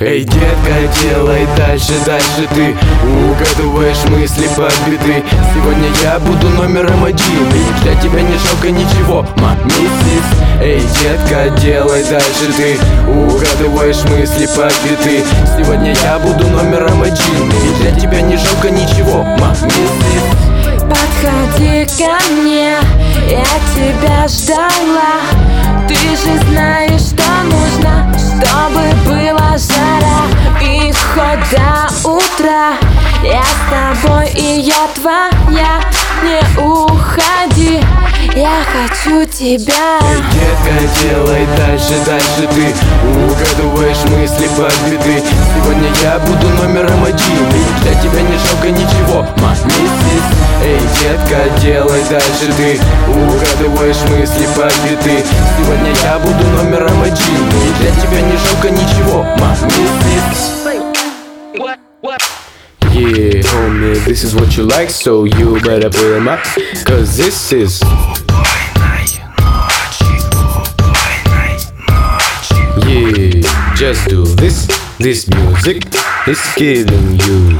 Эй, детка, делай дальше, дальше ты угадываешь мысли подбиты. Сегодня я буду номером один, и для тебя не жалко ничего, миссис. Эй, детка, делай дальше ты угадываешь мысли подбиты. Сегодня я буду номером один, и для тебя не жалко ничего, миссис. Подходи ко мне, я тебя ждала. Ты же знаешь, что нужно, чтобы была жара. И хоть до утра я с тобой и я твоя. Не уходи, я хочу тебя. Эй, детка, делай дальше, дальше ты угадываешь мысли подбиты. Сегодня я буду номером один, и для тебя не жалко ничего, миссис. Эй, детка, делай дальше ты угадываешь мысли подбиты. Сегодня я буду номером один, и для тебя не жалко ничего, миссис. Yeah, homie, this is what you like, so you better put 'em up, cause this is yeah, just do this. This music is killing you.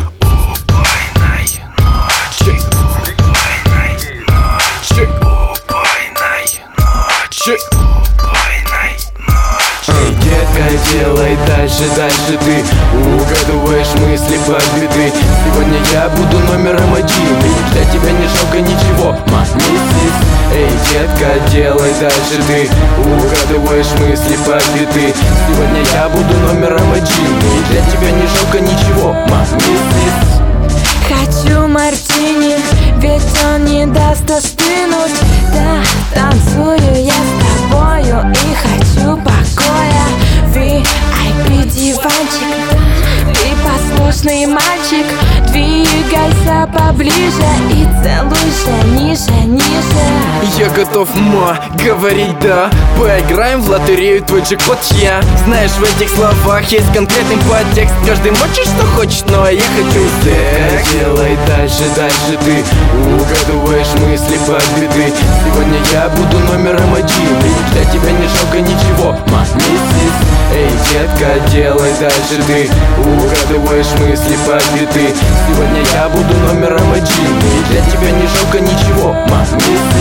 Эй, детка, делай дальше, дальше ты угадываешь мысли подбиты. Сегодня я буду номером один, и для тебя не жалко ничего, миссис. Эй, детка, делай дальше ты угадываешь мысли подбиты. Сегодня я буду номером один, и для тебя не жалко ничего, миссис. Хочу мартини, ведь он не даст остынуть. Да, танцую я с тобою и хочу покоя. VIP диванчик, ты послушный мальчик. Двигайся поближе и целуйся ниже, ниже. Я готов, говорить да. Поиграем в лотерею, твой джекпот я. Знаешь, в этих словах есть конкретный подтекст. Каждый мочит, что хочет, но я хочу секс. Делай дальше, дальше ты угадываешь мысли подбиты. Сегодня я буду номером один, и для тебя не жалко ничего, миссис. Эй, детка, делай дальше ты угадываешь мысли подбиты. Сегодня я буду номером один, и для тебя не жалко ничего, миссис.